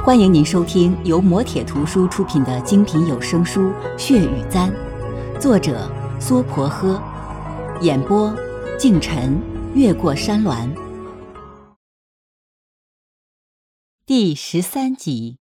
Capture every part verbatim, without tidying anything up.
欢迎您收听由磨铁图书出品的精品有声书《血与簪》，作者苏婆诃，演播敬晨，越过山峦。第十三集。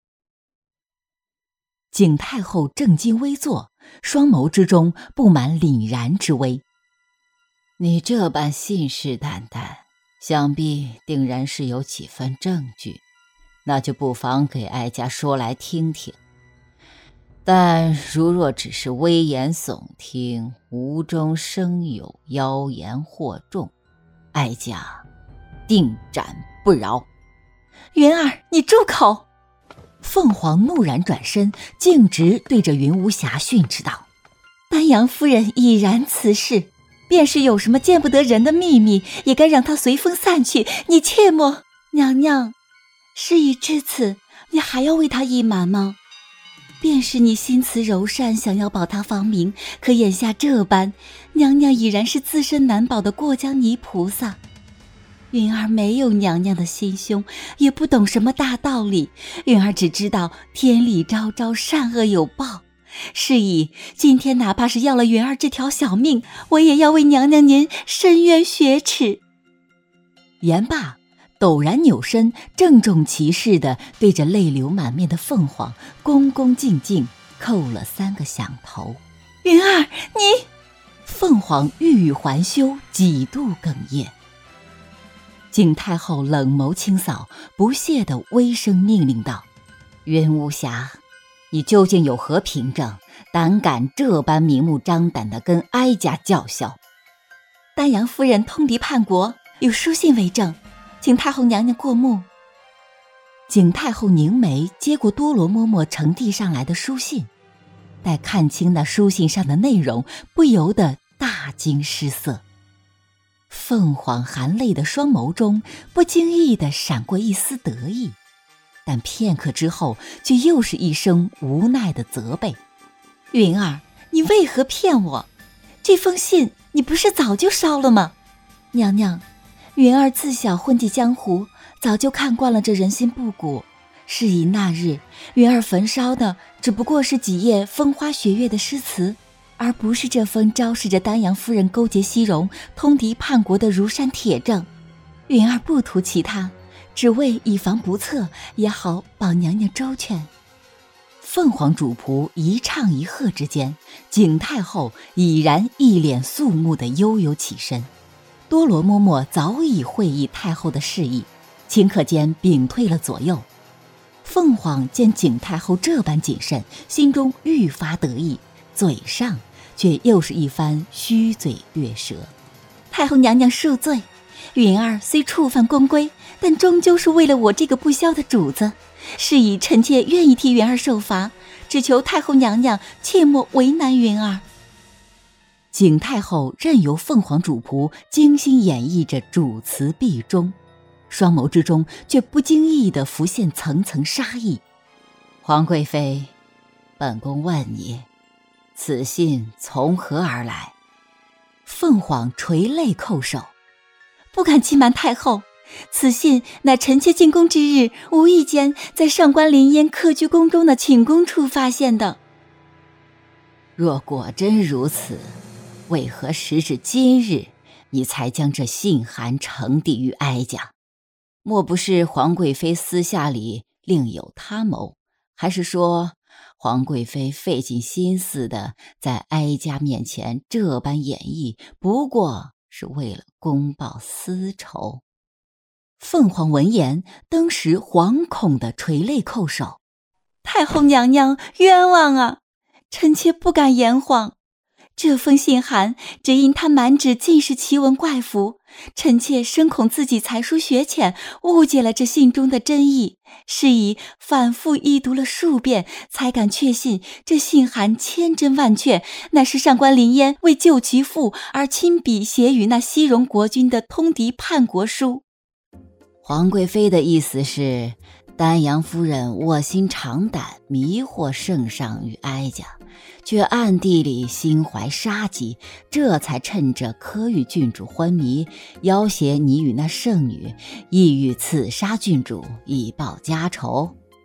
景太后正襟危坐，双眸之中布满凛然之威。 你这般信誓旦旦，想必定然是有几分证据，那就不妨给哀家说来听听。但如若只是危言耸听，无中生有，妖言惑众，哀家定斩不饶。 云儿，你住口！凤凰怒然转身，径直对着云无暇训斥道：丹阳夫人已然辞世，便是有什么见不得人的秘密，也该让它随风散去，你切莫。娘娘，事已至此，你还要为他隐瞒吗？便是你心慈柔善，想要保他芳名，可眼下这般，娘娘已然是自身难保的过江泥菩萨。云儿没有娘娘的心胸，也不懂什么大道理，云儿只知道天理昭昭，善恶有报。是以今天哪怕是要了云儿这条小命，我也要为娘娘您伸冤雪耻。言罢，陡然扭身，郑重其事地对着泪流满面的凤凰恭恭敬敬叩了三个响头。云儿，你……凤凰欲语还休，几度哽咽。景太后冷眸清扫，不屑地微声命令道：云无暇，你究竟有何凭证，胆敢这般明目张胆地跟哀家叫嚣？丹阳夫人通敌叛国，有书信为证，请太后娘娘过目。景太后凝眉接过多罗嬷嬷呈递上来的书信，待看清那书信上的内容，不由得大惊失色。凤凰含泪的双眸中不经意地闪过一丝得意，但片刻之后却又是一声无奈的责备：云儿，你为何骗我？这封信你不是早就烧了吗？娘娘，云儿自小混迹江湖，早就看惯了这人心不古，是以那日云儿焚烧的只不过是几页风花雪月的诗词，而不是这封昭示着丹阳夫人勾结西戎、通敌叛国的如山铁证。云儿不图其他，只为以防不测，也好保娘娘周全。凤凰主仆一唱一和之间，景太后已然一脸肃穆地悠悠起身。多罗嬷嬷早已会意太后的示意，顷刻间屏退了左右。凤凰见景太后这般谨慎，心中愈发得意，嘴上却又是一番虚嘴略舌。太后娘娘恕罪，云儿虽触犯宫规，但终究是为了我这个不肖的主子，是以臣妾愿意替云儿受罚，只求太后娘娘切莫为难云儿。景太后任由凤凰主仆精心演绎着主词毕终，双眸之中却不经意地浮现层层杀意。 皇贵妃，本宫问你，此信从何而来？ 凤凰垂泪叩首：不敢欺瞒太后，此信乃臣妾进宫之日，无意间在上官林烟客居宫中的寝宫处发现的。 若果真如此，为何时至今日，你才将这信函呈递于哀家？莫不是皇贵妃私下里另有他谋，还是说皇贵妃费尽心思的在哀家面前这般演绎，不过是为了公报私仇？ 凤凰闻言，当时惶恐的垂泪叩首：太后娘娘冤枉啊，臣妾不敢言谎。这封信函只因他满纸尽是奇文怪符，臣妾深恐自己才疏学浅，误解了这信中的真意，是以反复译读了数遍，才敢确信这信函千真万确，乃是上官林烟为救其父而亲笔写与那西戎国君的通敌叛国书。 皇贵妃的意思是，丹阳夫人卧薪尝胆，迷惑圣上与哀家，却暗地里心怀杀机，这才趁着科玉郡主昏迷，要挟你与那圣女，意欲刺杀郡主以报家仇。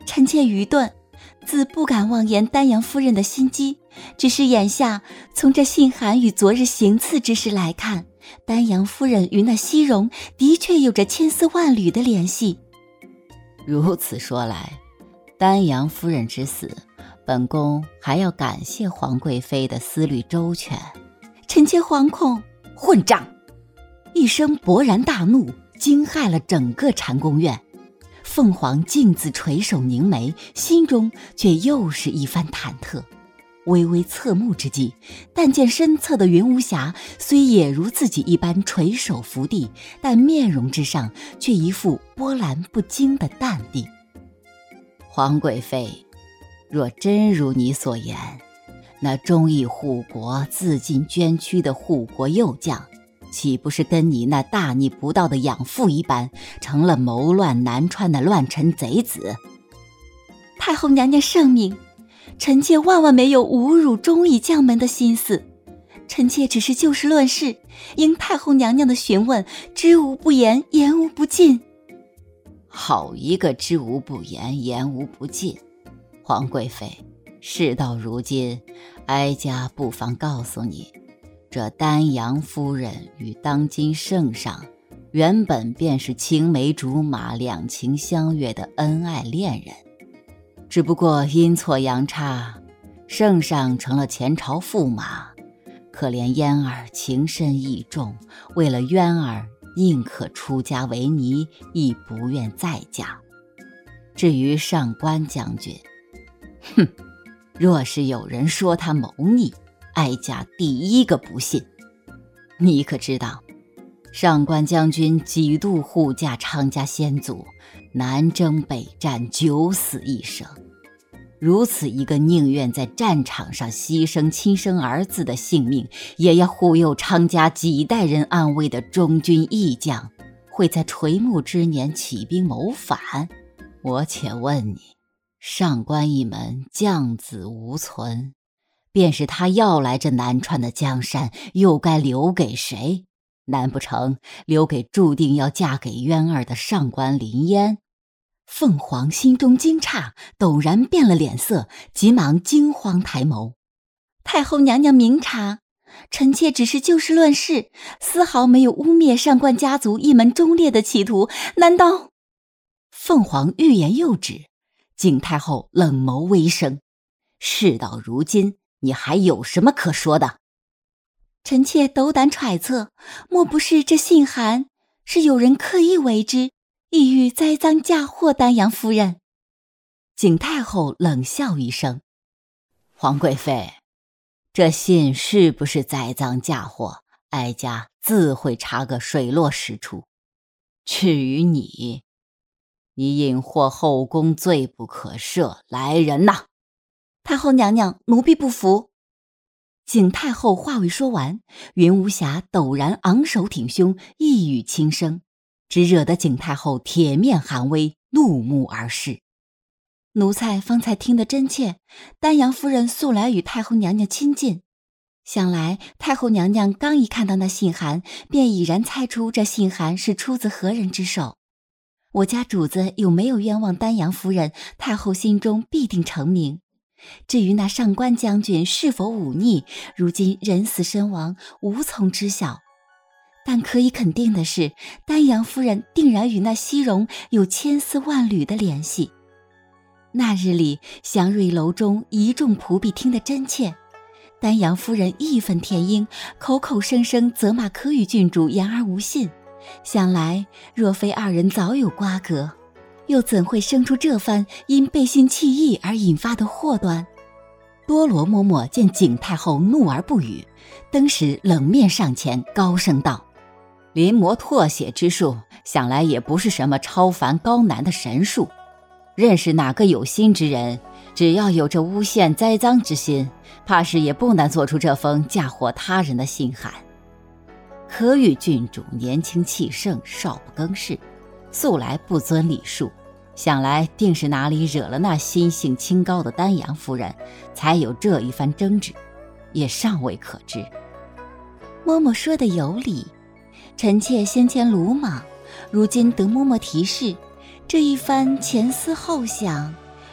臣妾愚钝，自不敢妄言丹阳夫人的心机，只是眼下从这信函与昨日行刺之事来看，丹阳夫人与那西戎的确有着千丝万缕的联系。 如此说来，丹阳夫人之死，本宫还要感谢皇贵妃的思虑周全。 臣妾惶恐。 混账！一声勃然大怒，惊骇了整个禅宫院。凤凰径自垂首凝眉，心中却又是一番忐忑。微微侧目之际，但见身侧的云无暇虽也如自己一般垂首伏地，但面容之上却一副波澜不惊的淡定。皇贵妃，若真如你所言，那忠义护国、自尽捐躯的护国幼将，岂不是跟你那大逆不道的养父一般，成了谋乱南川的乱臣贼子？ 太后娘娘圣明，臣妾万万没有侮辱忠义将门的心思，臣妾只是就事论事，应太后娘娘的询问，知无不言，言无不尽。 好一个知无不言，言无不尽！皇贵妃，事到如今，哀家不妨告诉你，这丹阳夫人与当今圣上原本便是青梅竹马、两情相悦的恩爱恋人，只不过阴错阳差，圣上成了前朝驸马，可怜嫣儿情深意重，为了渊儿宁可出家为尼，亦不愿再嫁。至于上官将军，哼，若是有人说他谋逆，哀家第一个不信。你可知道，上官将军几度护驾昌家先祖，南征北战，九死一生。如此一个宁愿在战场上牺牲亲生儿子的性命，也要护佑昌家几代人安危的忠君义将，会在垂暮之年起兵谋反？我且问你，上官一门将子无存，便是他要来这南川的江山，又该留给谁？难不成留给注定要嫁给渊儿的上官林嫣？凤凰心中惊诧，陡然变了脸色，急忙惊慌抬眸。 太后娘娘明察，臣妾只是就事论事，丝毫没有污蔑上官家族一门忠烈的企图，难道…… 凤凰欲言又止，景太后冷眸微生，事到如今，你还有什么可说的？ 臣妾斗胆揣测，莫不是这信函是有人刻意为之，意欲栽赃嫁祸丹阳夫人？ 景太后冷笑一声，皇贵妃，这信是不是栽赃嫁祸，哀家自会查个水落石出。至于你，你引祸后宫，罪不可赦，来人呐！ 太后娘娘，奴婢不服。景太后话未说完，云无暇陡然昂首挺胸，一语轻声，只惹得景太后铁面含微，怒目而视。奴才方才听得真切，丹阳夫人素来与太后娘娘亲近，想来太后娘娘刚一看到那信函，便已然猜出这信函是出自何人之手。我家主子有没有冤枉丹阳夫人，太后心中必定澄明。至于那上官将军是否忤逆，如今人死身亡，无从知晓。但可以肯定的是，丹阳夫人定然与那西戎有千丝万缕的联系。那日里，祥瑞楼中一众仆婢听得真切，丹阳夫人义愤填膺，口口声声责骂可与郡主言而无信。想来若非二人早有瓜葛，又怎会生出这番因背信弃义而引发的祸端？多罗嬷嬷见景太后怒而不语，登时冷面上前，高声道： 临摹唾血之术，想来也不是什么超凡高难的神术。认识哪个有心之人，只要有这诬陷栽赃之心，怕是也不难做出这封嫁祸他人的信函。可与郡主年轻气盛，少不更事，素来不遵礼数，想来定是哪里惹了那心性清高的丹阳夫人，才有这一番争执，也尚未可知。 嬷嬷说的有理，臣妾先前鲁莽，如今得嬷嬷提示，这一番前思后想，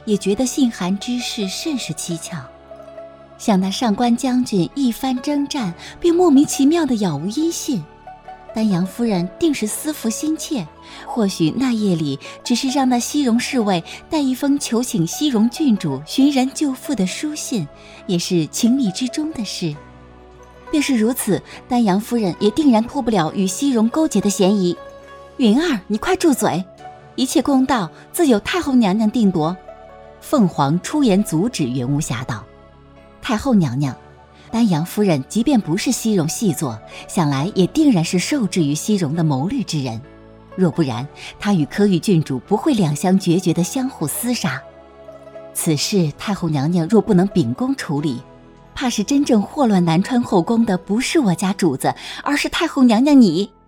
也觉得信韩之事甚是蹊跷。想那上官将军一番征战，便莫名其妙地杳无音信，丹阳夫人定是思服心切，或许那夜里只是让那西戎侍卫带一封求请西戎郡主寻人救父的书信，也是情理之中的事。便是如此，丹阳夫人也定然脱不了与西戎勾结的嫌疑。云儿，你快住嘴！一切公道自有太后娘娘定夺。凤凰出言阻止袁无暇道：太后娘娘，丹阳夫人即便不是西戎细作，想来也定然是受制于西戎的谋虑之人，若不然，她与柯玉郡主不会两相决绝的相互厮杀。此事太后娘娘若不能秉公处理，怕是真正祸乱南川后宫的不是我家主子，而是太后娘娘你。